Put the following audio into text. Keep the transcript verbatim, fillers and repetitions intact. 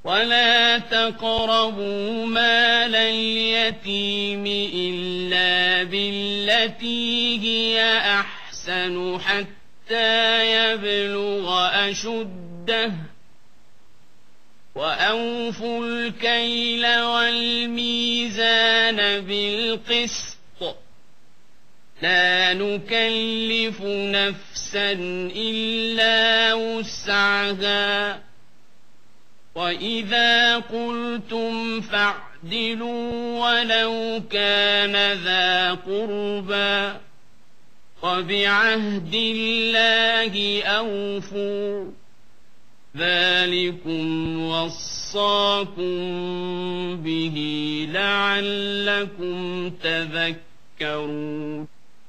ولا تقربوا مال اليتيم إلا بالتي هي أحسن حتى يبلغ أشده وأوفوا الكيل والميزان بالقسط لا نكلف نفسا إلا وسعها وإذا قلتم فاعدلوا ولو كان ذا قربى وبعهد الله أوفوا ذلكم وصاكم به لعلكم تذكرون